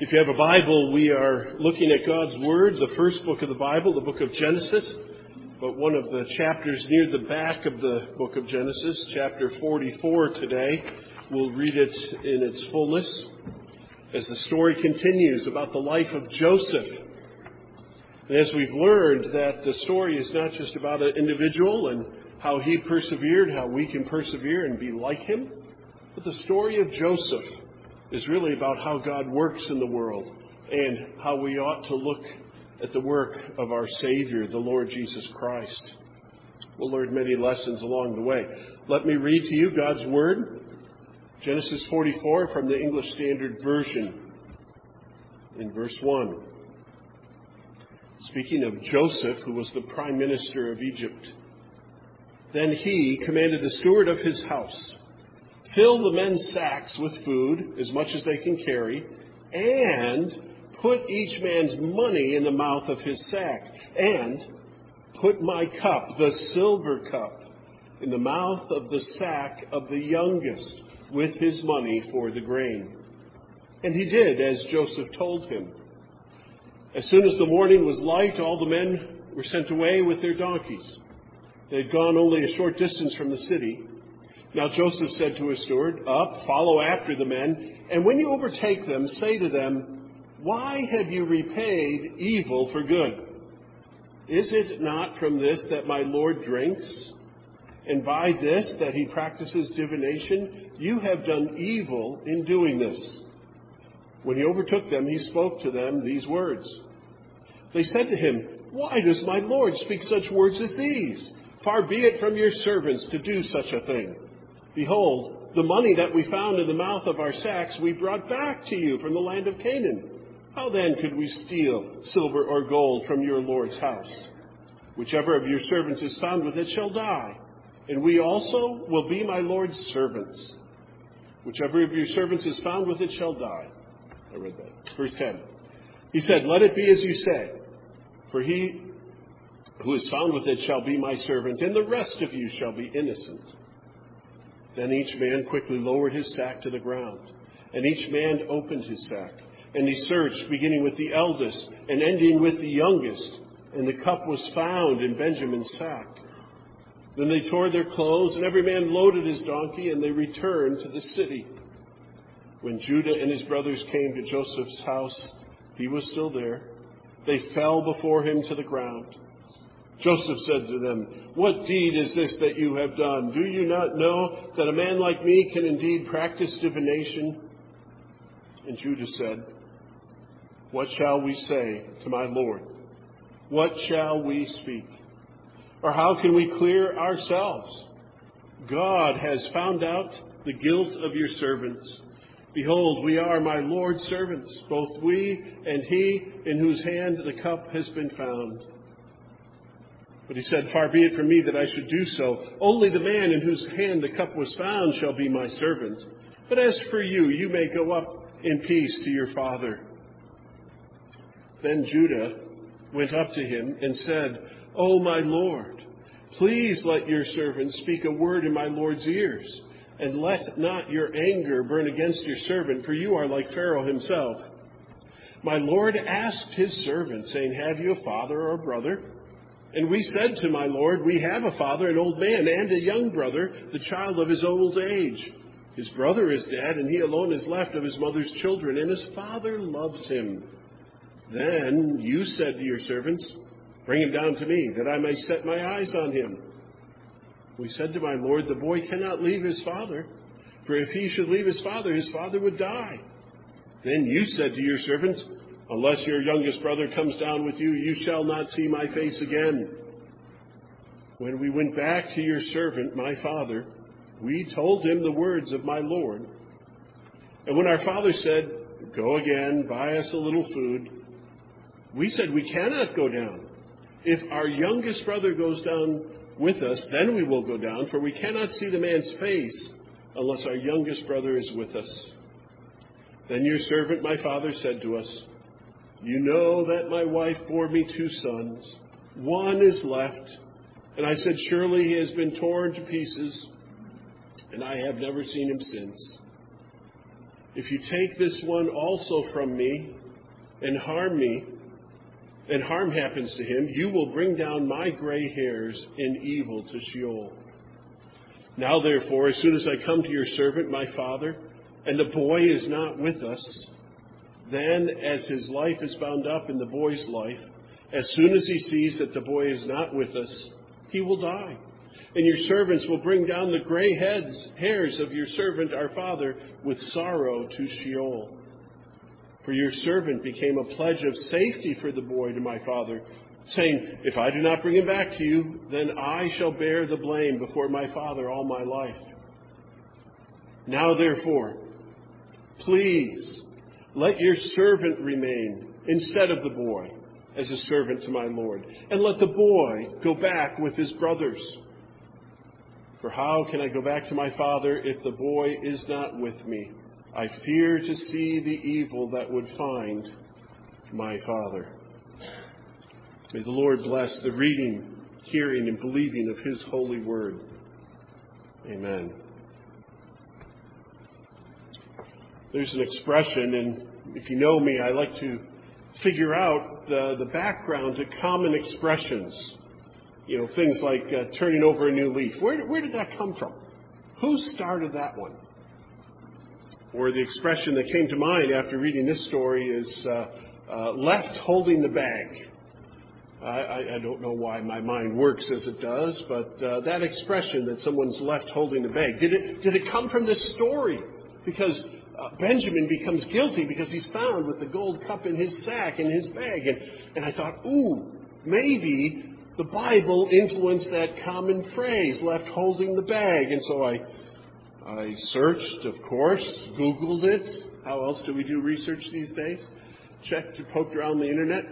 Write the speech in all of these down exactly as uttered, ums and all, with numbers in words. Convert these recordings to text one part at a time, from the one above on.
If you have a Bible, we are looking at God's Word, the first book of the Bible, the book of Genesis, but one of the chapters near the back of the book of Genesis, chapter forty-four today. We'll read it in its fullness as the story continues about the life of Joseph. And as we've learned that the story is not just about an individual and how he persevered, how we can persevere and be like him, but the story of Joseph is really about how God works in the world and how we ought to look at the work of our Savior, the Lord Jesus Christ. We'll learn many lessons along the way. Let me read to you God's Word, Genesis forty-four from the English Standard Version, in verse one. Speaking of Joseph, who was the prime minister of Egypt, then he commanded the steward of his house, fill the men's sacks with food, as much as they can carry, and put each man's money in the mouth of his sack, and put my cup, the silver cup, in the mouth of the sack of the youngest, with his money for the grain. And he did as Joseph told him. As soon as the morning was light, all the men were sent away with their donkeys. They had gone only a short distance from the city. Now Joseph said to his steward, up, follow after the men, and when you overtake them, say to them, why have you repaid evil for good? Is it not from this that my Lord drinks, and by this that he practices divination? You have done evil in doing this. When he overtook them, he spoke to them these words. They said to him, why does my Lord speak such words as these? Far be it from your servants to do such a thing. Behold, the money that we found in the mouth of our sacks we brought back to you from the land of Canaan. How then could we steal silver or gold from your Lord's house? Whichever of your servants is found with it shall die, and we also will be my Lord's servants. Whichever of your servants is found with it shall die. I read that. Verse ten. He said, let it be as you say, for he who is found with it shall be my servant, and the rest of you shall be innocent. Then each man quickly lowered his sack to the ground, and each man opened his sack. And he searched, beginning with the eldest and ending with the youngest, and the cup was found in Benjamin's sack. Then they tore their clothes, and every man loaded his donkey, and they returned to the city. When Judah and his brothers came to Joseph's house, he was still there. They fell before him to the ground. Joseph said to them, what deed is this that you have done? Do you not know that a man like me can indeed practice divination? And Judah said, what shall we say to my Lord? What shall we speak? Or how can we clear ourselves? God has found out the guilt of your servants. Behold, we are my Lord's servants, both we and he in whose hand the cup has been found. But he said, far be it from me that I should do so. Only the man in whose hand the cup was found shall be my servant. But as for you, you may go up in peace to your father. Then Judah went up to him and said, O my Lord, please let your servant speak a word in my Lord's ears, and let not your anger burn against your servant, for you are like Pharaoh himself. My Lord asked his servant, saying, have you a father or a brother? And we said to my Lord, we have a father, an old man, and a young brother, the child of his old age. His brother is dead, and he alone is left of his mother's children, and his father loves him. Then you said to your servants, bring him down to me, that I may set my eyes on him. We said to my Lord, the boy cannot leave his father, for if he should leave his father, his father would die. Then you said to your servants, unless your youngest brother comes down with you, you shall not see my face again. When we went back to your servant, my father, we told him the words of my Lord. And when our father said, go again, buy us a little food, we said, we cannot go down. If our youngest brother goes down with us, then we will go down, for we cannot see the man's face unless our youngest brother is with us. Then your servant, my father, said to us, you know that my wife bore me two sons. One is left. And I said, surely he has been torn to pieces, and I have never seen him since. If you take this one also from me and harm me, and harm happens to him, you will bring down my gray hairs in evil to Sheol. Now therefore, as soon as I come to your servant, my father, and the boy is not with us, then as his life is bound up in the boy's life, as soon as he sees that the boy is not with us, he will die. And your servants will bring down the gray heads, hairs of your servant, our father, with sorrow to Sheol. For your servant became a pledge of safety for the boy to my father, saying, if I do not bring him back to you, then I shall bear the blame before my father all my life. Now therefore, please let your servant remain instead of the boy as a servant to my Lord, and let the boy go back with his brothers. For how can I go back to my father if the boy is not with me? I fear to see the evil that would find my father. May the Lord bless the reading, hearing, and believing of his holy word. Amen. There's an expression, and if you know me, I like to figure out the, the background to common expressions. You know, things like uh, turning over a new leaf. Where, where did that come from? Who started that one? Or the expression that came to mind after reading this story is uh, uh, left holding the bag. I, I, I don't know why my mind works as it does, but uh, that expression that someone's left holding the bag, did it, did it come from this story? Because uh, Benjamin becomes guilty because he's found with the gold cup in his sack, in his bag. And, and I thought, ooh, maybe the Bible influenced that common phrase, left holding the bag. And so I I searched, of course, Googled it. How else do we do research these days? Checked or poked around the internet.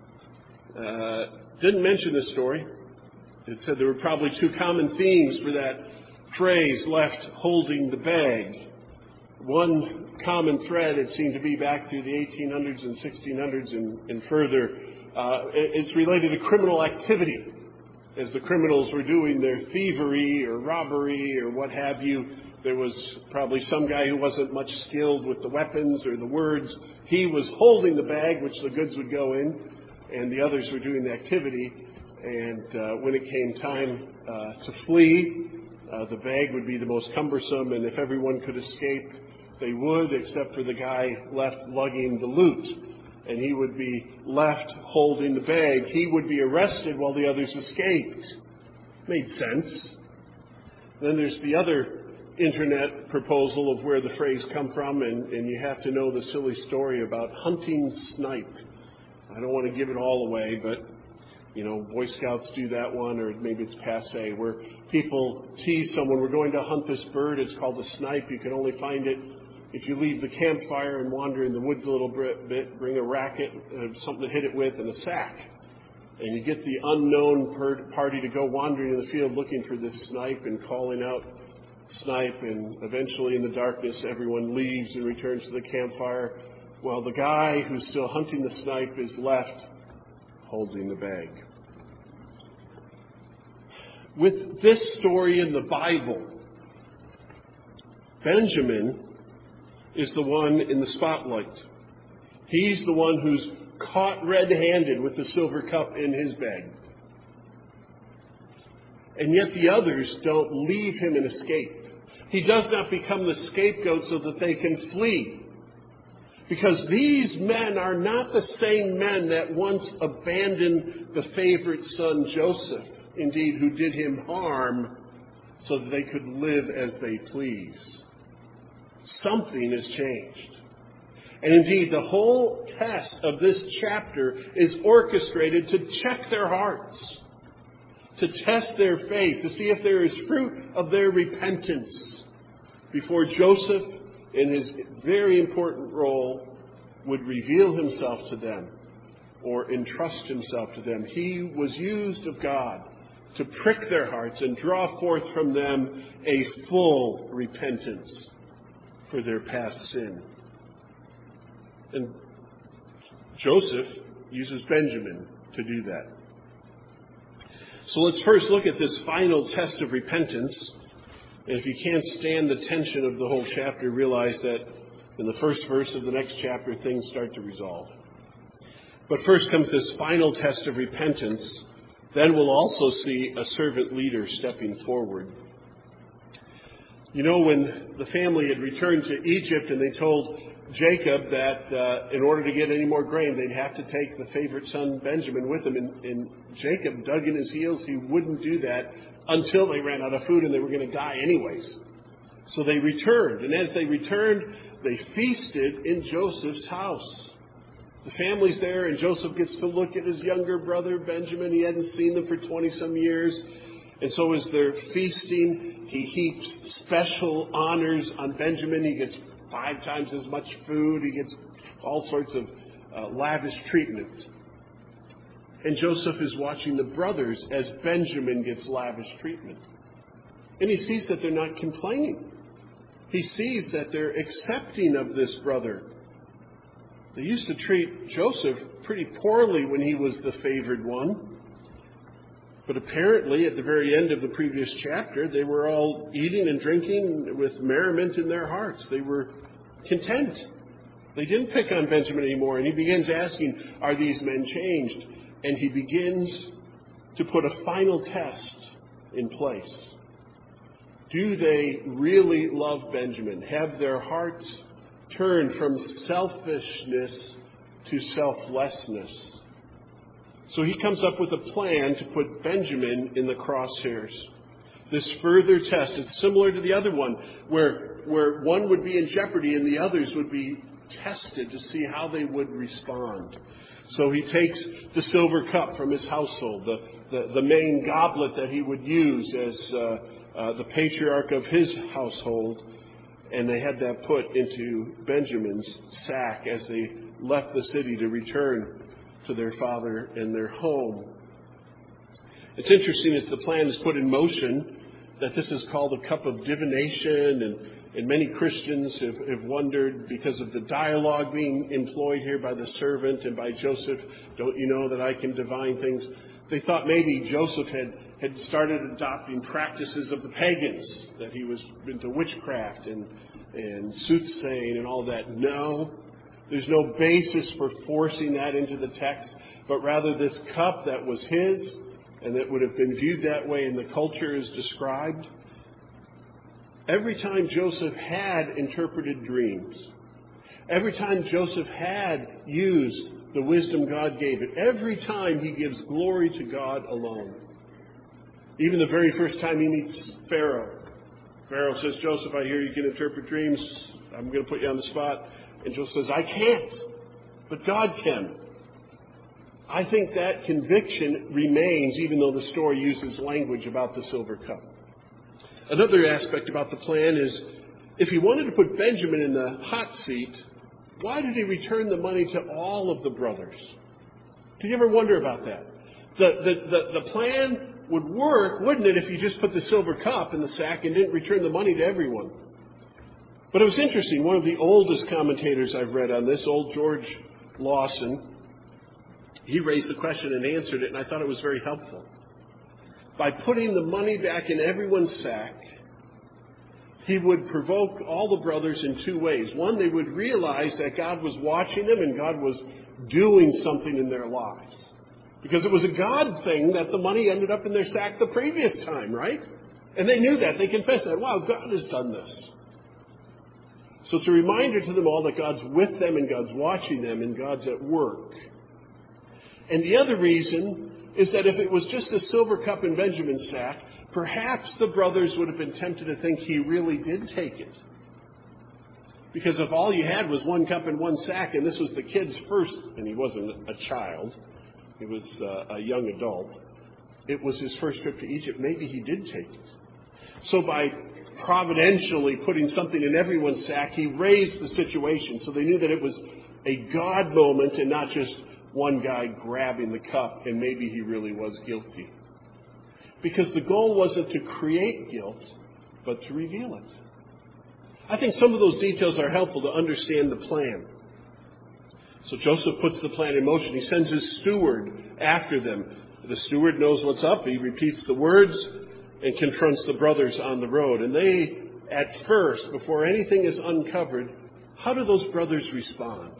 Uh, didn't mention this story. It said there were probably two common themes for that phrase, left holding the bag. One common thread, it seemed to be back through the eighteen hundreds and sixteen hundreds and, and further. Uh, it's related to criminal activity. As the criminals were doing their thievery or robbery or what have you, there was probably some guy who wasn't much skilled with the weapons or the words. He was holding the bag, which the goods would go in, and the others were doing the activity. And uh, when it came time uh, to flee, uh, the bag would be the most cumbersome, and if everyone could escape, they would, except for the guy left lugging the loot. And he would be left holding the bag. He would be arrested while the others escaped. Made sense. Then there's the other internet proposal of where the phrase come from, and, and you have to know the silly story about hunting snipe. I don't want to give it all away, but, you know, Boy Scouts do that one, or maybe it's passe, where people tease someone, we're going to hunt this bird, it's called a snipe, you can only find it if you leave the campfire and wander in the woods a little bit, bring a racket, uh, something to hit it with, and a sack. And you get the unknown per- party to go wandering in the field looking for this snipe and calling out snipe, and eventually in the darkness everyone leaves and returns to the campfire while the guy who's still hunting the snipe is left holding the bag. With this story in the Bible, Benjamin is the one in the spotlight. He's the one who's caught red-handed with the silver cup in his bag. And yet the others don't leave him and escape. He does not become the scapegoat so that they can flee. Because these men are not the same men that once abandoned the favorite son Joseph, indeed, who did him harm so that they could live as they please. Something has changed. And indeed, the whole test of this chapter is orchestrated to check their hearts, to test their faith, to see if there is fruit of their repentance before Joseph, in his very important role, would reveal himself to them or entrust himself to them. He was used of God to prick their hearts and draw forth from them a full repentance for their past sin. And Joseph uses Benjamin to do that. So let's first look at this final test of repentance. And if you can't stand the tension of the whole chapter, realize that In the first verse of the next chapter, things start to resolve. But first comes this final test of repentance. Then we'll also see a servant leader stepping forward. You know, when the family had returned to Egypt and they told Jacob that uh, in order to get any more grain, they'd have to take the favorite son Benjamin with them. And, and Jacob dug in his heels. He wouldn't do that until they ran out of food and they were going to die anyways. So they returned. And as they returned, they feasted in Joseph's house. The family's there, and Joseph gets to look at his younger brother, Benjamin. He hadn't seen them for twenty-some years. And so as they're feasting, he heaps special honors on Benjamin. He gets five times as much food. He gets all sorts of uh, lavish treatment. And Joseph is watching the brothers as Benjamin gets lavish treatment. And he sees that they're not complaining. He sees that they're accepting of this brother. They used to treat Joseph pretty poorly when he was the favored one. But apparently, at the very end of the previous chapter, they were all eating and drinking with merriment in their hearts. They were content. They didn't pick on Benjamin anymore. And he begins asking, are these men changed? And he begins to put a final test in place. Do they really love Benjamin? Have their hearts turned from selfishness to selflessness? So he comes up with a plan to put Benjamin in the crosshairs. This further test, it's similar to the other one, where, where one would be in jeopardy and the others would be tested to see how they would respond. So he takes the silver cup from his household, the, the, the main goblet that he would use as uh, uh, the patriarch of his household, and they had that put into Benjamin's sack as they left the city to return to their father and their home. It's interesting as the plan is put in motion that this is called a cup of divination, and, and many Christians have, have wondered, because of the dialogue being employed here by the servant and by Joseph, don't you know that I can divine things? They thought maybe Joseph had, had started adopting practices of the pagans, that he was into witchcraft and, and soothsaying and all that. No, there's no basis for forcing that into the text, but rather this cup that was his and that would have been viewed that way in the culture as described. Every time Joseph had interpreted dreams, every time Joseph had used the wisdom God gave it, every time he gives glory to God alone. Even the very first time he meets Pharaoh, Pharaoh says, Joseph, I hear you can interpret dreams. I'm going to put you on the spot. And Joseph says, I can't, but God can. I think that conviction remains, even though the story uses language about the silver cup. Another aspect about the plan is, if he wanted to put Benjamin in the hot seat, why did he return the money to all of the brothers? Did you ever wonder about that? The, the, the, the plan would work, wouldn't it, if you just put the silver cup in the sack and didn't return the money to everyone? But it was interesting. One of the oldest commentators I've read on this, old George Lawson, he raised the question and answered it, and I thought it was very helpful. By putting the money back in everyone's sack, he would provoke all the brothers in two ways. One, they would realize that God was watching them and God was doing something in their lives. Because it was a God thing that the money ended up in their sack the previous time, right? And they knew that. They confessed that. Wow, God has done this. So it's a reminder to them all that God's with them and God's watching them and God's at work. And the other reason is that if it was just a silver cup in Benjamin's sack, perhaps the brothers would have been tempted to think he really did take it. Because if all you had was one cup in one sack, and this was the kid's first, and he wasn't a child, he was uh, a young adult, it was his first trip to Egypt, maybe he did take it. So by providentially putting something in everyone's sack, he raised the situation so they knew that it was a God moment and not just one guy grabbing the cup, and maybe he really was guilty. Because the goal wasn't to create guilt, but to reveal it. I think some of those details are helpful to understand the plan. So Joseph puts the plan in motion. He sends his steward after them. The steward knows what's up. He repeats the words and confronts the brothers on the road. And they, at first, before anything is uncovered, How do those brothers respond?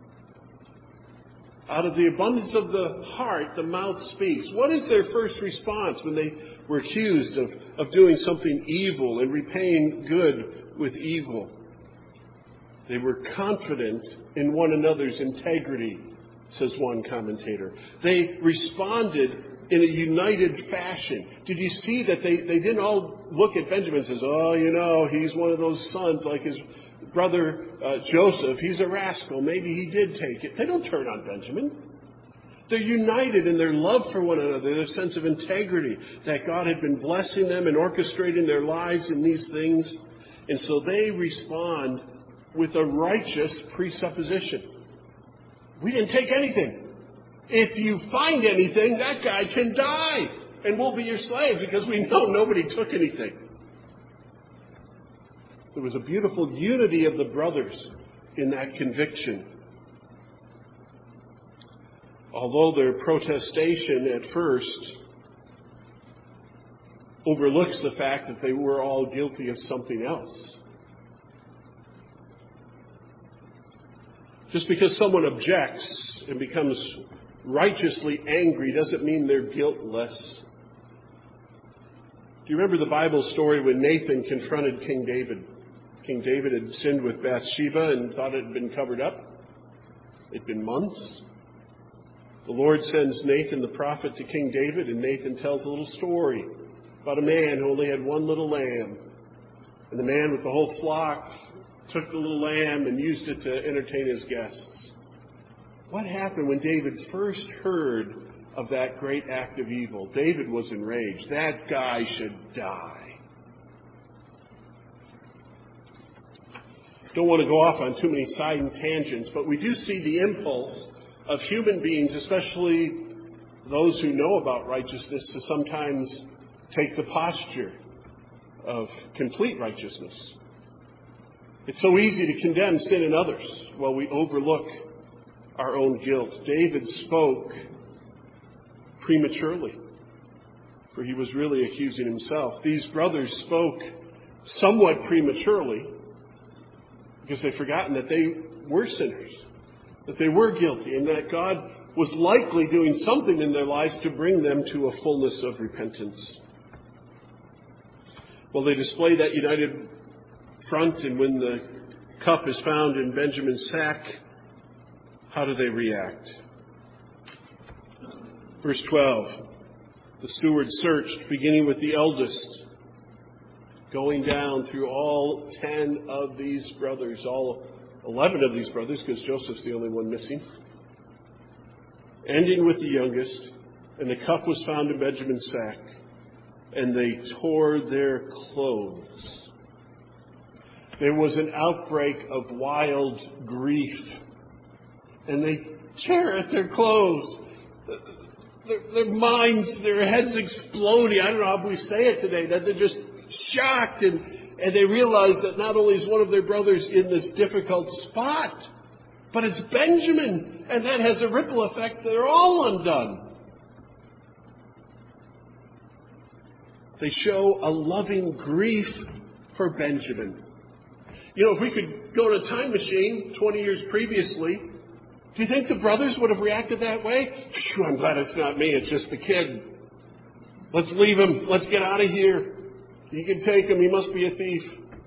Out of the abundance of the heart, the mouth speaks. What is their first response when they were accused of, of doing something evil and repaying good with evil? They were confident in one another's integrity, says one commentator. They responded in a united fashion. Did you see that they, they didn't all look at Benjamin and says, oh, you know, he's one of those sons like his brother uh, Joseph. He's a rascal. Maybe he did take it. They don't turn on Benjamin. They're united in their love for one another, their sense of integrity, that God had been blessing them and orchestrating their lives in these things. And so they respond with a righteous presupposition. We didn't take anything. If you find anything, that guy can die, and we'll be your slaves because we know nobody took anything. There was a beautiful unity of the brothers in that conviction. Although their protestation at first overlooks the fact that they were all guilty of something else. Just because someone objects and becomes righteously angry doesn't mean they're guiltless. Do you remember the Bible story when Nathan confronted King David? King David had sinned with Bathsheba and thought it had been covered up. It'd been months. The Lord sends Nathan the prophet to King David, and Nathan tells a little story about a man who only had one little lamb. And the man with the whole flock took the little lamb and used it to entertain his guests. What happened when David first heard of that great act of evil? David was enraged. That guy should die. Don't want to go off on too many side tangents, but we do see the impulse of human beings, especially those who know about righteousness, to sometimes take the posture of complete righteousness. It's so easy to condemn sin in others while we overlook our own guilt. David spoke prematurely, for he was really accusing himself. These brothers spoke somewhat prematurely because they'd forgotten that they were sinners, that they were guilty, and that God was likely doing something in their lives to bring them to a fullness of repentance. Well, they display that united front, and when the cup is found in Benjamin's sack, how do they react? Verse twelve, the steward searched, beginning with the eldest, going down through all ten of these brothers, all eleven of these brothers, because Joseph's the only one missing, ending with the youngest, and the cup was found in Benjamin's sack, and they tore their clothes. There was an outbreak of wild grief, and they tear at their clothes. Their, their minds, their heads exploding. I don't know how we say it today, that they're just shocked, and, and they realize that not only is one of their brothers in this difficult spot, but it's Benjamin, and that has a ripple effect. They're all undone. They show a loving grief for Benjamin. You know, if we could go in a time machine twenty years previously, do you think the brothers would have reacted that way? Phew, I'm glad it's not me, it's just the kid. Let's leave him. Let's get out of here. You can take him. He must be a thief.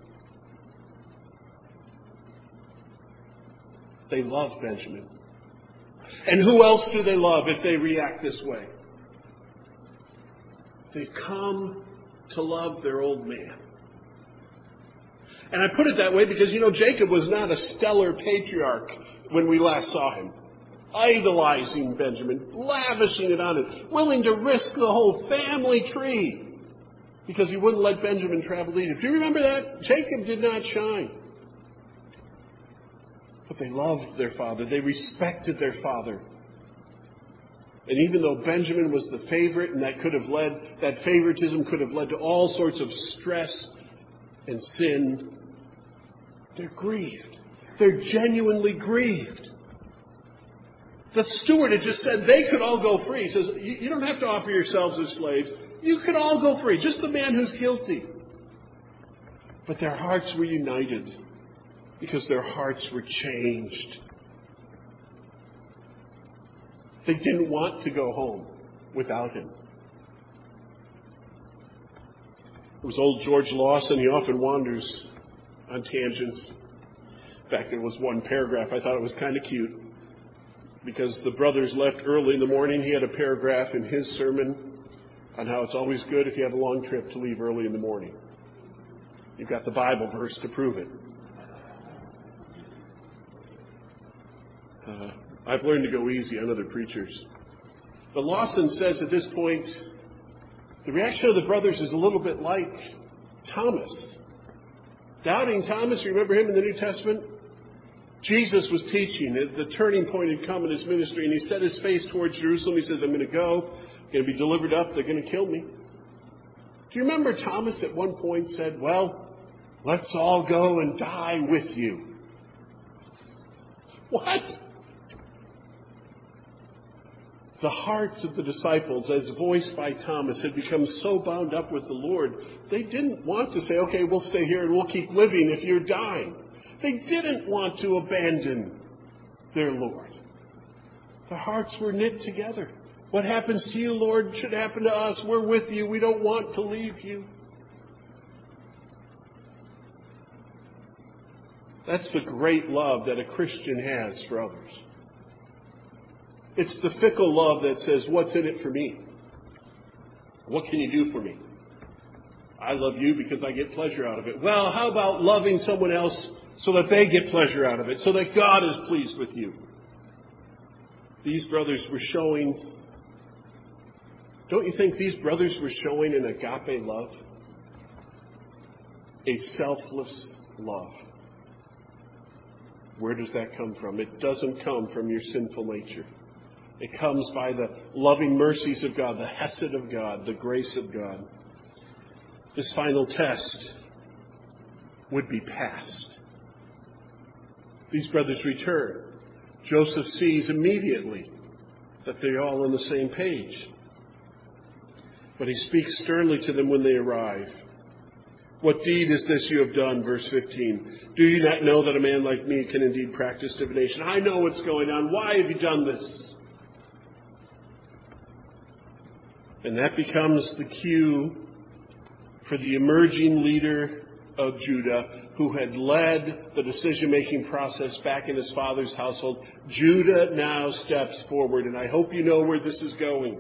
They love Benjamin. And who else do they love if they react this way? They come to love their old man. And I put it that way because, you know, Jacob was not a stellar patriarch when we last saw him. Idolizing Benjamin, lavishing it on him, willing to risk the whole family tree because he wouldn't let Benjamin travel to Egypt. Do you remember that? Jacob did not shine. But they loved their father. They respected their father. And even though Benjamin was the favorite, and that could have led, that favoritism could have led to all sorts of stress and sin, they're grieved. They're genuinely grieved. The steward had just said they could all go free. He says, you don't have to offer yourselves as slaves. You could all go free. Just the man who's guilty. But their hearts were united. Because their hearts were changed. They didn't want to go home without him. It was old George Lawson. He often wanders on tangents. In fact, there was one paragraph I thought it was kind of cute. Because the brothers left early in the morning, he had a paragraph in his sermon on how it's always good if you have a long trip to leave early in the morning. You've got the Bible verse to prove it. Uh, I've learned to go easy on other preachers. But Lawson says at this point, the reaction of the brothers is a little bit like Thomas. Doubting Thomas, you remember him in the New Testament? Jesus was teaching. The turning point had come in his ministry, and he set his face towards Jerusalem. He says, I'm going to go. I'm going to be delivered up. They're going to kill me. Do you remember Thomas at one point said, well, let's all go and die with you? What? The hearts of the disciples, as voiced by Thomas, had become so bound up with the Lord, they didn't want to say, okay, we'll stay here and we'll keep living if you're dying. They didn't want to abandon their Lord. Their hearts were knit together. What happens to you, Lord, should happen to us. We're with you. We don't want to leave you. That's the great love that a Christian has for others. It's the fickle love that says, what's in it for me? What can you do for me? I love you because I get pleasure out of it. Well, how about loving someone else so that they get pleasure out of it, so that God is pleased with you? These brothers were showing, don't you think these brothers were showing an agape love? A selfless love. Where does that come from? It doesn't come from your sinful nature. It comes by the loving mercies of God, the hesed of God, the grace of God. This final test would be passed. These brothers return. Joseph sees immediately that they're all on the same page. But he speaks sternly to them when they arrive. What deed is this you have done? Verse fifteen. Do you not know that a man like me can indeed practice divination? I know what's going on. Why have you done this? And that becomes the cue for the emerging leader of Judah, who had led the decision-making process back in his father's household. Judah now steps forward, and I hope you know where this is going.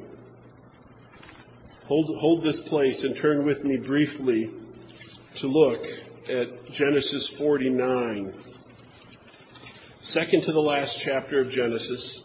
Hold, hold this place and turn with me briefly to look at Genesis forty-nine. Second to the last chapter of Genesis.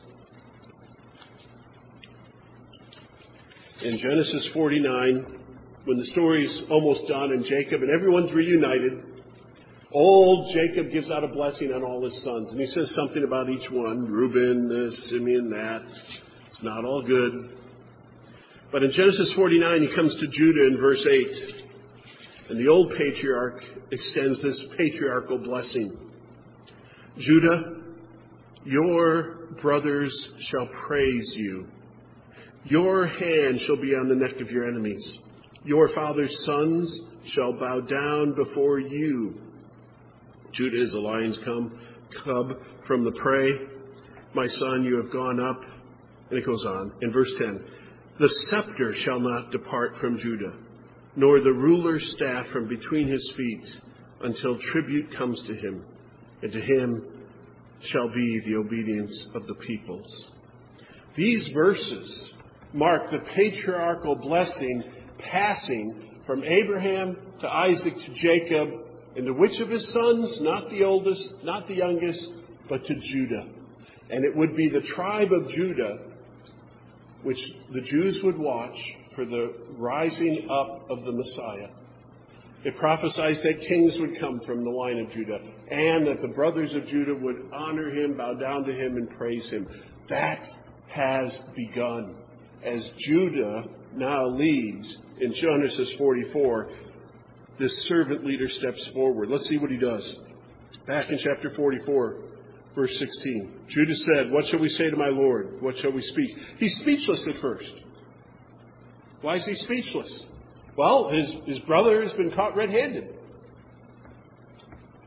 In Genesis forty-nine, when the story's almost done and Jacob and everyone's reunited, old Jacob gives out a blessing on all his sons. And he says something about each one. Reuben, this, Simeon, that. It's not all good. But in Genesis forty-nine, he comes to Judah in verse eight. And the old patriarch extends this patriarchal blessing. Judah, your brothers shall praise you. Your hand shall be on the neck of your enemies. Your father's sons shall bow down before you. Judah is a lion's cub from the prey. My son, you have gone up. And it goes on in verse ten. The scepter shall not depart from Judah, nor the ruler's staff from between his feet, until tribute comes to him, and to him shall be the obedience of the peoples. These verses mark the patriarchal blessing passing from Abraham to Isaac to Jacob, and to which of his sons? Not the oldest, not the youngest, but to Judah. And it would be the tribe of Judah which the Jews would watch for the rising up of the Messiah. It prophesies that kings would come from the line of Judah, and that the brothers of Judah would honor him, bow down to him, and praise him. That has begun as Judah now leads in Genesis forty-four. This servant leader steps forward. Let's see what he does. Back in chapter forty-four, verse sixteen. Judah said, what shall we say to my Lord? What shall we speak? He's speechless at first. Why is he speechless? Well, his, his brother has been caught red-handed.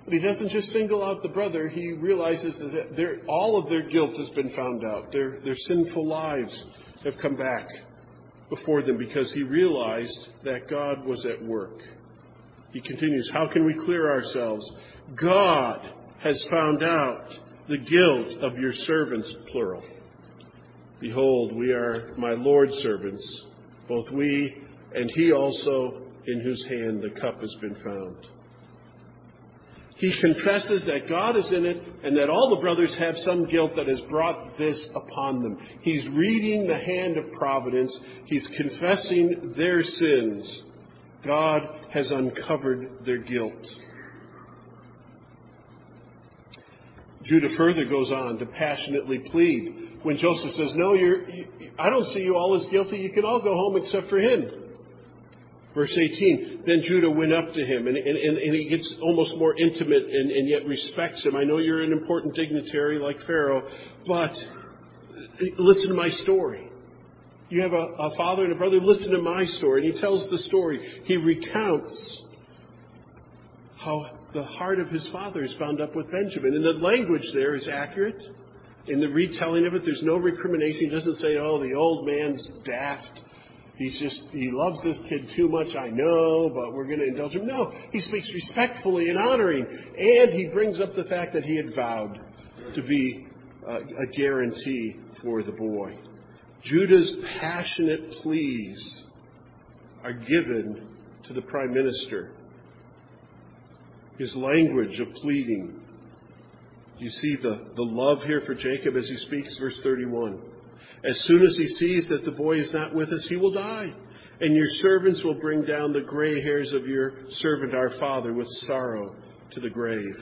But he doesn't just single out the brother. He realizes that their, all of their guilt has been found out. Their, their sinful lives have come back before them because he realized that God was at work. He continues, how can we clear ourselves? God has found out the guilt of your servants, plural. Behold, we are my Lord's servants, both we and he also in whose hand the cup has been found. He confesses that God is in it and that all the brothers have some guilt that has brought this upon them. He's reading the hand of providence. He's confessing their sins. God has uncovered their guilt. Judah further goes on to passionately plead. When Joseph says, no, you're, you, I don't see you all as guilty. You can all go home except for him. Verse eighteen, then Judah went up to him, and, and, and he gets almost more intimate and, and yet respects him. I know you're an important dignitary like Pharaoh, but listen to my story. You have a, a father and a brother, listen to my story. And he tells the story. He recounts how the heart of his father is bound up with Benjamin. And the language there is accurate. In the retelling of it, there's no recrimination. He doesn't say, oh, the old man's daft. He's just, he loves this kid too much, I know, but we're going to indulge him. No, he speaks respectfully and honoring. And he brings up the fact that he had vowed to be a, a guarantee for the boy. Judah's passionate pleas are given to the prime minister. His language of pleading. You see the, the love here for Jacob as he speaks, verse thirty-one. As soon as he sees that the boy is not with us, he will die. And your servants will bring down the gray hairs of your servant our father with sorrow to the grave.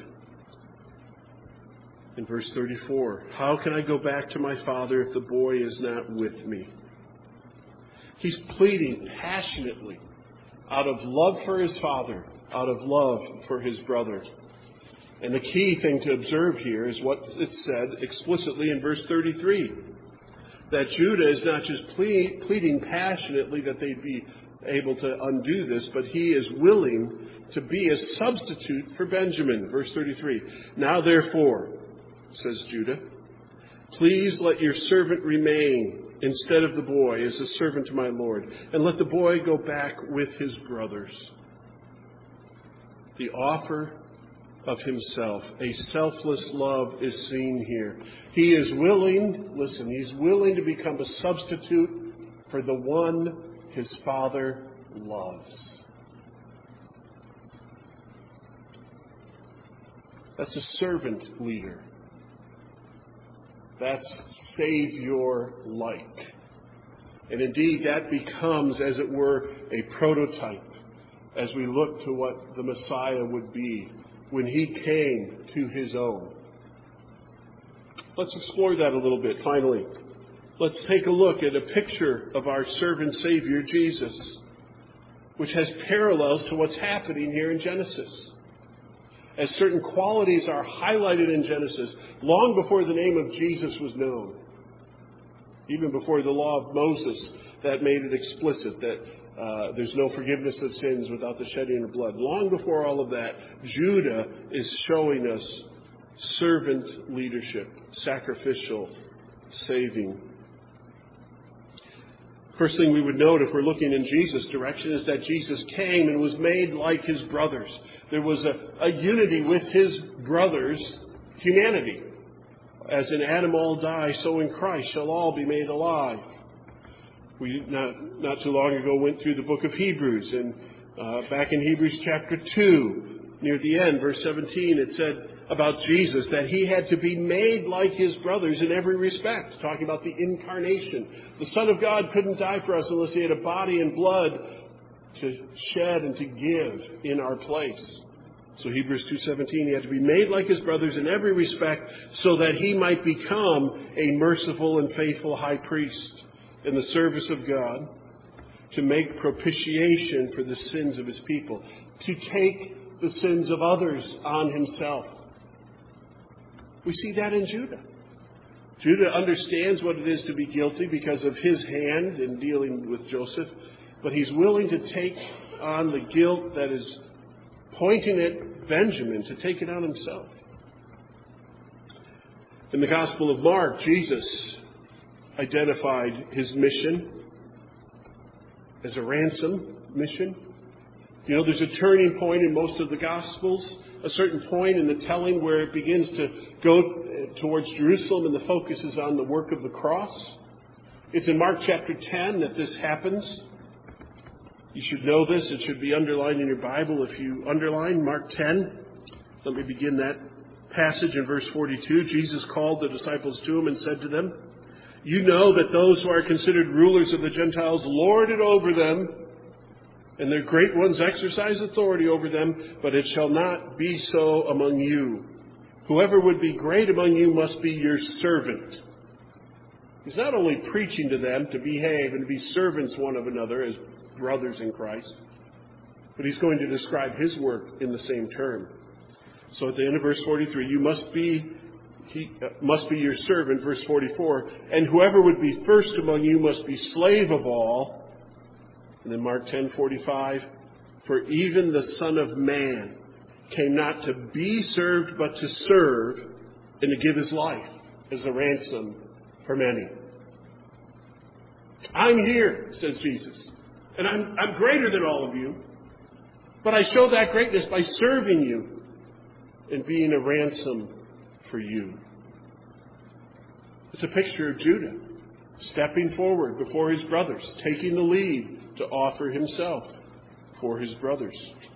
In verse thirty-four, how can I go back to my father if the boy is not with me? He's pleading passionately out of love for his father, out of love for his brother. And the key thing to observe here is what it said explicitly in verse thirty-three. That Judah is not just plead, pleading passionately that they'd be able to undo this, but he is willing to be a substitute for Benjamin. Verse thirty-three. Now therefore, says Judah, please let your servant remain instead of the boy as a servant to my Lord, and let the boy go back with his brothers. The offer of himself, a selfless love is seen here. He is willing, listen, he's willing to become a substitute for the one his father loves. That's a servant leader. That's Savior-like. And indeed, that becomes, as it were, a prototype as we look to what the Messiah would be when he came to his own. Let's explore that a little bit, finally. Let's take a look at a picture of our servant Savior, Jesus, which has parallels to what's happening here in Genesis. As certain qualities are highlighted in Genesis long before the name of Jesus was known. Even before the law of Moses that made it explicit that uh, there's no forgiveness of sins without the shedding of blood. Long before all of that, Judah is showing us servant leadership, sacrificial, saving. First thing we would note if we're looking in Jesus' direction is that Jesus came and was made like his brothers. There was a, a unity with his brothers' humanity. As in Adam all die, so in Christ shall all be made alive. We not, not too long ago went through the book of Hebrews, and uh, back in Hebrews chapter two, near the end, verse seventeen, it said about Jesus that he had to be made like his brothers in every respect, talking about the incarnation. The Son of God couldn't die for us unless he had a body and blood to shed and to give in our place. So Hebrews two seventeen, he had to be made like his brothers in every respect so that he might become a merciful and faithful high priest in the service of God, to make propitiation for the sins of his people, to take the sins of others on himself. We see that in Judah. Judah understands what it is to be guilty because of his hand in dealing with Joseph, but he's willing to take on the guilt that is pointing at Benjamin to take it on himself. In the Gospel of Mark, Jesus identified his mission as a ransom mission. You know, there's a turning point in most of the Gospels, a certain point in the telling where it begins to go towards Jerusalem and the focus is on the work of the cross. It's in Mark chapter ten that this happens. You should know this. It should be underlined in your Bible if you underline Mark ten. Let me begin that passage in verse forty-two. Jesus called the disciples to him and said to them, "You know that those who are considered rulers of the Gentiles lord it over them, and their great ones exercise authority over them, but it shall not be so among you. Whoever would be great among you must be your servant." He's not only preaching to them to behave and be servants one of another as brothers in Christ, but he's going to describe his work in the same term. So at the end of verse forty-three, you must be he uh, must be your servant, verse forty-four, and whoever would be first among you must be slave of all. And then Mark ten forty-five, for even the Son of Man came not to be served, but to serve, and to give his life as a ransom for many. I'm here, says Jesus, and I'm, I'm greater than all of you, but I show that greatness by serving you and being a ransom for you. It's a picture of Judah stepping forward before his brothers, taking the lead to offer himself for his brothers.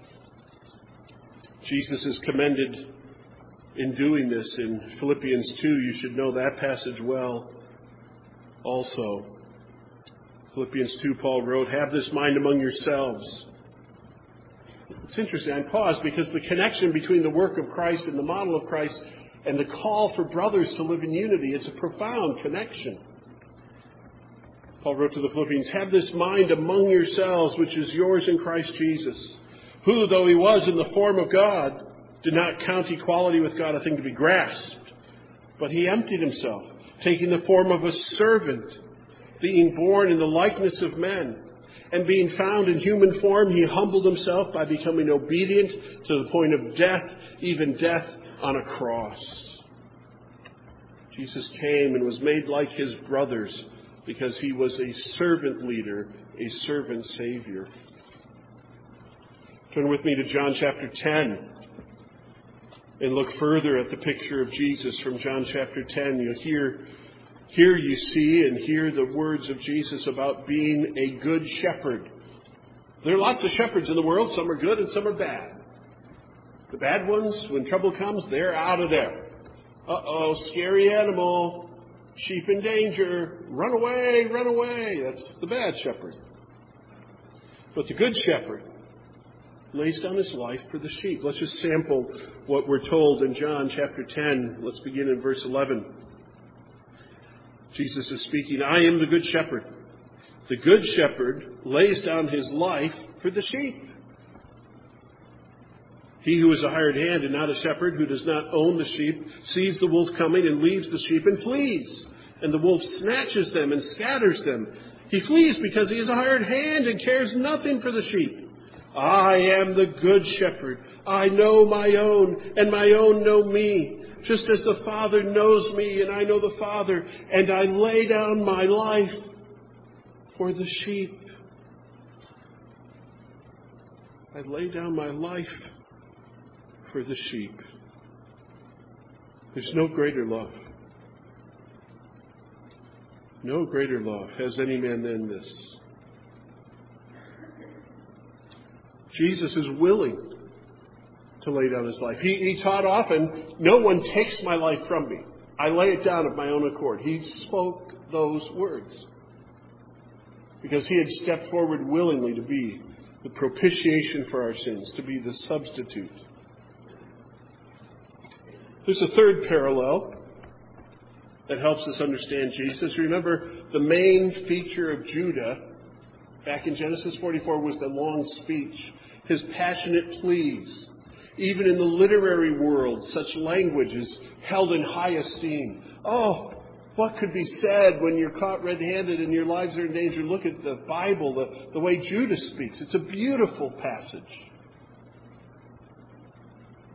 Jesus is commended in doing this in Philippians two. You should know that passage well also. Philippians two, Paul wrote, "Have this mind among yourselves." It's interesting. I pause because the connection between the work of Christ and the model of Christ and the call for brothers to live in unity, it's a profound connection. Paul wrote to the Philippians, "Have this mind among yourselves, which is yours in Christ Jesus, who, though he was in the form of God, did not count equality with God a thing to be grasped, but he emptied himself, taking the form of a servant, being born in the likeness of men. And being found in human form, he humbled himself by becoming obedient to the point of death, even death on a cross." Jesus came and was made like his brothers because he was a servant leader, a servant Savior. Turn with me to John chapter ten and look further at the picture of Jesus from John chapter ten. You'll hear Here you see and hear the words of Jesus about being a good shepherd. There are lots of shepherds in the world. Some are good and some are bad. The bad ones, when trouble comes, they're out of there. Uh-oh, scary animal, sheep in danger, run away, run away. That's the bad shepherd. But the good shepherd lays down his life for the sheep. Let's just sample what we're told in John chapter ten. Let's begin in verse eleven. Jesus is speaking, "I am the good shepherd. The good shepherd lays down his life for the sheep. He who is a hired hand and not a shepherd, who does not own the sheep, sees the wolf coming and leaves the sheep and flees. And the wolf snatches them and scatters them. He flees because he is a hired hand and cares nothing for the sheep. I am the good shepherd. I know my own, and my own know me. Just as the Father knows me, and I know the Father, and I lay down my life for the sheep." I lay down my life for the sheep. There's no greater love. No greater love has any man than this. Jesus is willing to lay down his life. He, he taught often, "No one takes my life from me. I lay it down of my own accord." He spoke those words because he had stepped forward willingly to be the propitiation for our sins, to be the substitute. There's a third parallel that helps us understand Jesus. Remember, the main feature of Judah back in Genesis forty-four was the long speech, his passionate pleas. Even in the literary world, such language is held in high esteem. Oh, what could be said when you're caught red-handed and your lives are in danger? Look at the Bible, the, the way Judah speaks. It's a beautiful passage.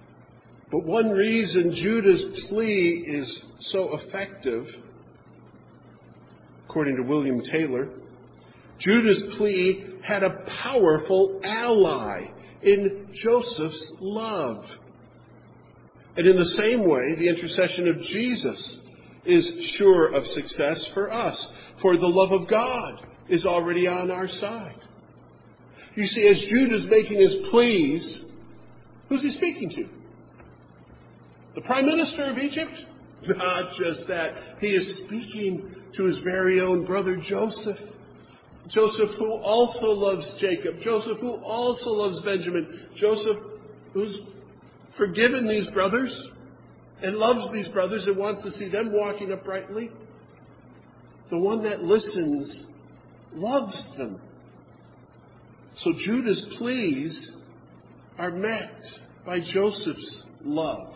But one reason Judah's plea is so effective, according to William Taylor, Judah's plea had a powerful ally in Joseph's love. And in the same way, the intercession of Jesus is sure of success for us, for the love of God is already on our side. You see, as Judah's making his pleas, who's he speaking to? The Prime Minister of Egypt? Not just that. He is speaking to his very own brother Joseph. Joseph, who also loves Jacob. Joseph, who also loves Benjamin. Joseph, who's forgiven these brothers and loves these brothers and wants to see them walking uprightly. The one that listens loves them. So Judah's pleas are met by Joseph's love.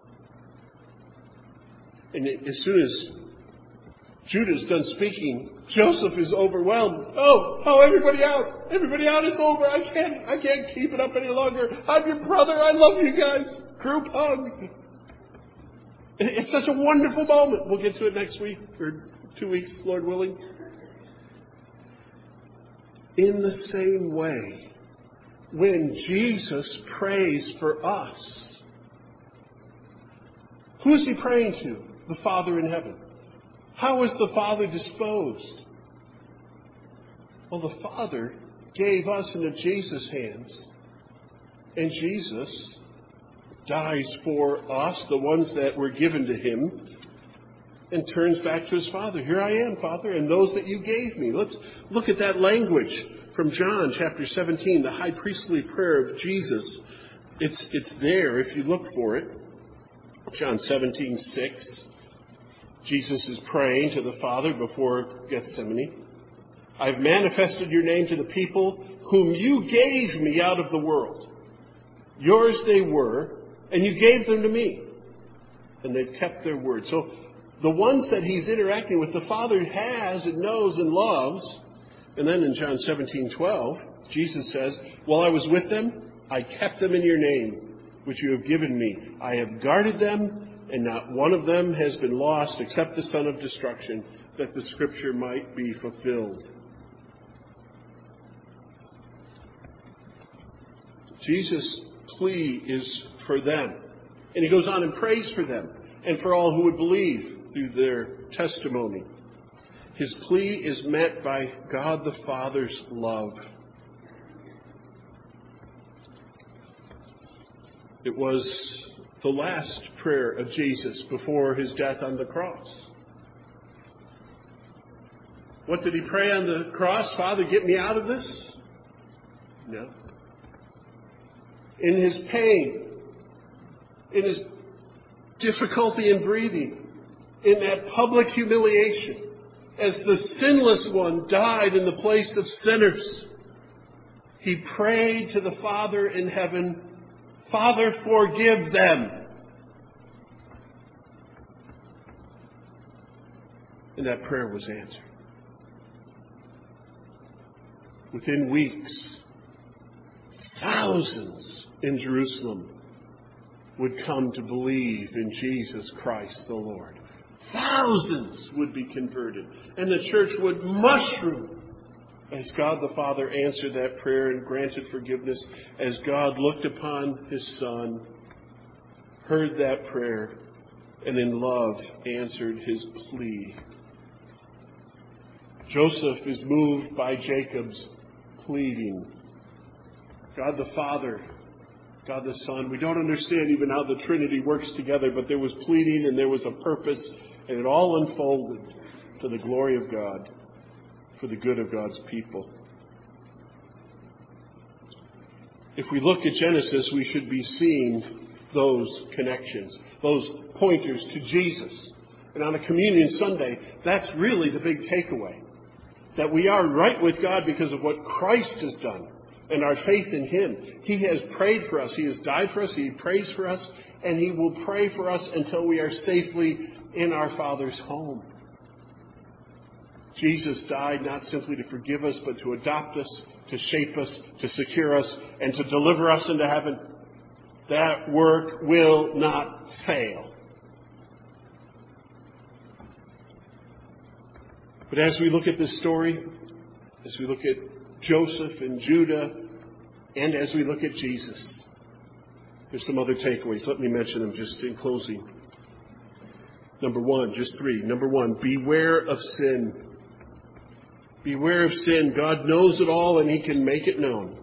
And as soon as Judah's done speaking, Joseph is overwhelmed. Oh, oh, everybody out. Everybody out. It's over. I can't, I can't keep it up any longer. I'm your brother. I love you guys. Group hug. And it's such a wonderful moment. We'll get to it next week or two weeks, Lord willing. In the same way, when Jesus prays for us, who is he praying to? The Father in heaven. How is the Father disposed? Well, the Father gave us into Jesus' hands, and Jesus dies for us, the ones that were given to him, and turns back to his Father. Here I am, Father, and those that you gave me. Let's look at that language from John chapter seventeen, the high priestly prayer of Jesus. It's, it's there if you look for it. John seventeen six. Jesus is praying to the Father before Gethsemane. I've manifested your name to the people whom you gave me out of the world. Yours they were, and you gave them to me. And they've kept their word. So the ones that he's interacting with, the Father has and knows and loves. And then in John seventeen twelve, Jesus says, while I was with them, I kept them in your name, which you have given me. I have guarded them, and not one of them has been lost except the son of destruction, that the scripture might be fulfilled. Jesus' plea is for them. And he goes on and prays for them and for all who would believe through their testimony. His plea is met by God the Father's love. It was the last prayer of Jesus before his death on the cross. What did he pray on the cross? Father, get me out of this? No. In his pain, in his difficulty in breathing, in that public humiliation, as the sinless one died in the place of sinners, he prayed to the Father in heaven, Father, forgive them. And that prayer was answered. Within weeks, thousands in Jerusalem would come to believe in Jesus Christ the Lord. Thousands would be converted, and the church would mushroom as God the Father answered that prayer and granted forgiveness, as God looked upon his Son, heard that prayer, and in love answered his plea. Joseph is moved by Jacob's pleading. God the Father, God the Son. We don't understand even how the Trinity works together, but there was pleading and there was a purpose, and it all unfolded to the glory of God, for the good of God's people. If we look at Genesis, we should be seeing those connections, those pointers to Jesus. And on a Communion Sunday, that's really the big takeaway. That we are right with God because of what Christ has done and our faith in him. He has prayed for us. He has died for us. He prays for us. And he will pray for us until we are safely in our Father's home. Jesus died not simply to forgive us, but to adopt us, to shape us, to secure us, and to deliver us into heaven. That work will not fail. But as we look at this story, as we look at Joseph and Judah, and as we look at Jesus, there's some other takeaways. Let me mention them just in closing. Number one, just three. Number one, beware of sin. Beware of sin. God knows it all and He can make it known.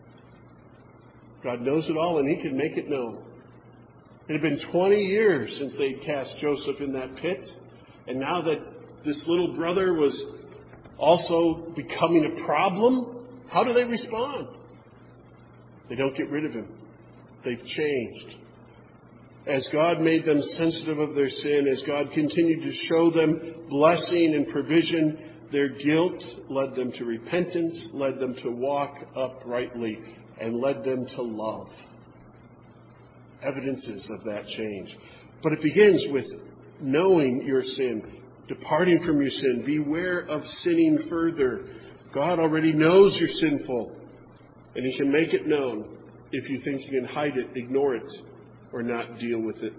God knows it all and He can make it known. It had been twenty years since they cast Joseph in that pit. And now that this little brother was also becoming a problem, how do they respond? They don't get rid of him. They've changed. As God made them sensitive of their sin, as God continued to show them blessing and provision, their guilt led them to repentance, led them to walk uprightly, and led them to love. Evidences of that change. But it begins with knowing your sin, departing from your sin. Beware of sinning further. God already knows you're sinful, and He can make it known if you think you can hide it, ignore it, or not deal with it.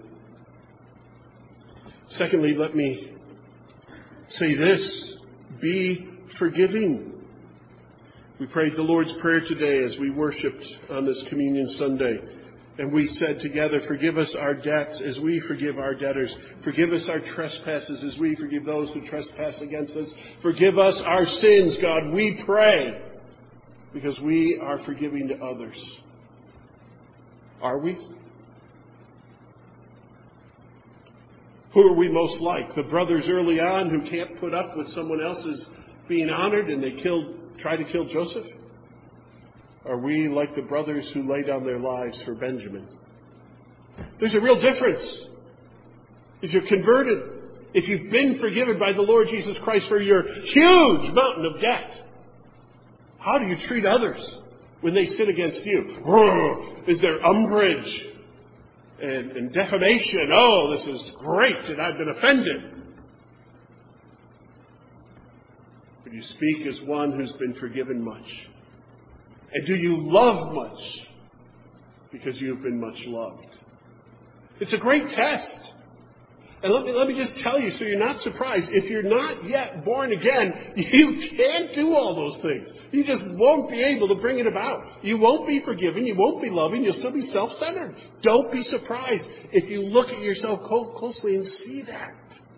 Secondly, let me say this. Be forgiving. We prayed the Lord's Prayer today as we worshiped on this Communion Sunday. And we said together, forgive us our debts as we forgive our debtors. Forgive us our trespasses as we forgive those who trespass against us. Forgive us our sins, God, we pray, because we are forgiving to others. Are we? Who are we most like? The brothers early on who can't put up with someone else's being honored and they killed, try to kill Joseph? Are we like the brothers who lay down their lives for Benjamin? There's a real difference. If you're converted, if you've been forgiven by the Lord Jesus Christ for your huge mountain of debt, how do you treat others when they sin against you? Is there umbrage and, and defamation? Oh, this is great, and I've been offended. But you speak as one who's been forgiven much. And do you love much? Because you've been much loved. It's a great test. And let me, let me just tell you, so you're not surprised, if you're not yet born again, you can't do all those things. You just won't be able to bring it about. You won't be forgiving. You won't be loving. You'll still be self-centered. Don't be surprised if you look at yourself closely and see that.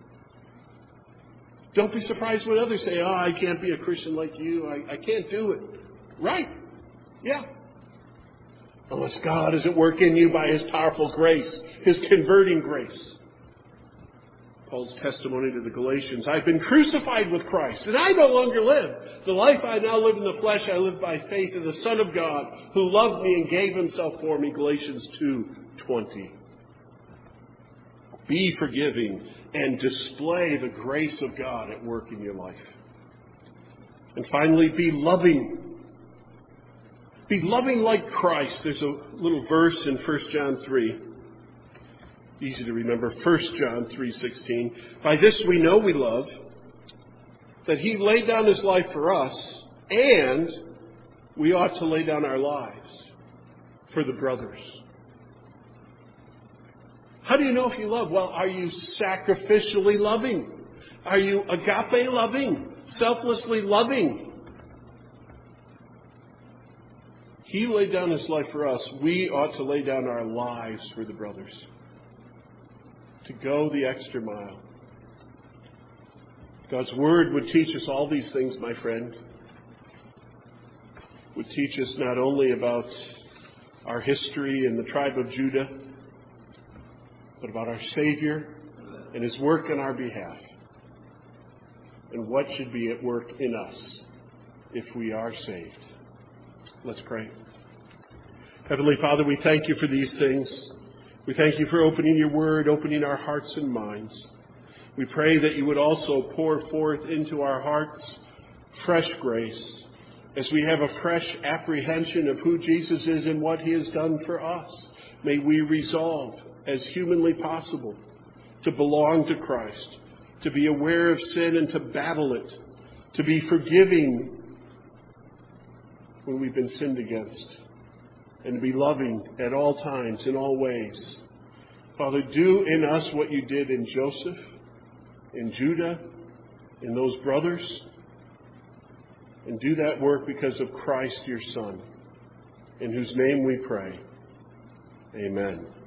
Don't be surprised when others say, oh, I can't be a Christian like you. I, I can't do it. Right. Yeah. Unless God is at work in you by His powerful grace, His converting grace. Paul's testimony to the Galatians, I've been crucified with Christ, and I no longer live. The life I now live in the flesh, I live by faith in the Son of God, who loved me and gave Himself for me. Galatians two twenty. Be forgiving and display the grace of God at work in your life. And finally, be loving. Be loving like Christ. There's a little verse in First John three. Easy to remember. First John three sixteen. By this we know we love, that He laid down His life for us, and we ought to lay down our lives for the brothers. How do you know if you love? Well, are you sacrificially loving? Are you agape loving? Selflessly loving? He laid down His life for us. We ought to lay down our lives for the brothers. To go the extra mile. God's Word would teach us all these things, my friend. Would teach us not only about our history and the tribe of Judah, but about our Savior and His work on our behalf. And what should be at work in us if we are saved. Let's pray. Heavenly Father, we thank You for these things. We thank You for opening Your Word, opening our hearts and minds. We pray that You would also pour forth into our hearts fresh grace as we have a fresh apprehension of who Jesus is and what He has done for us. May we resolve, as humanly possible, to belong to Christ, to be aware of sin and to battle it, to be forgiving when we've been sinned against, and to be loving at all times, in all ways. Father, do in us what you did in Joseph, in Judah, in those brothers, and do that work because of Christ, your Son, in whose name we pray. Amen.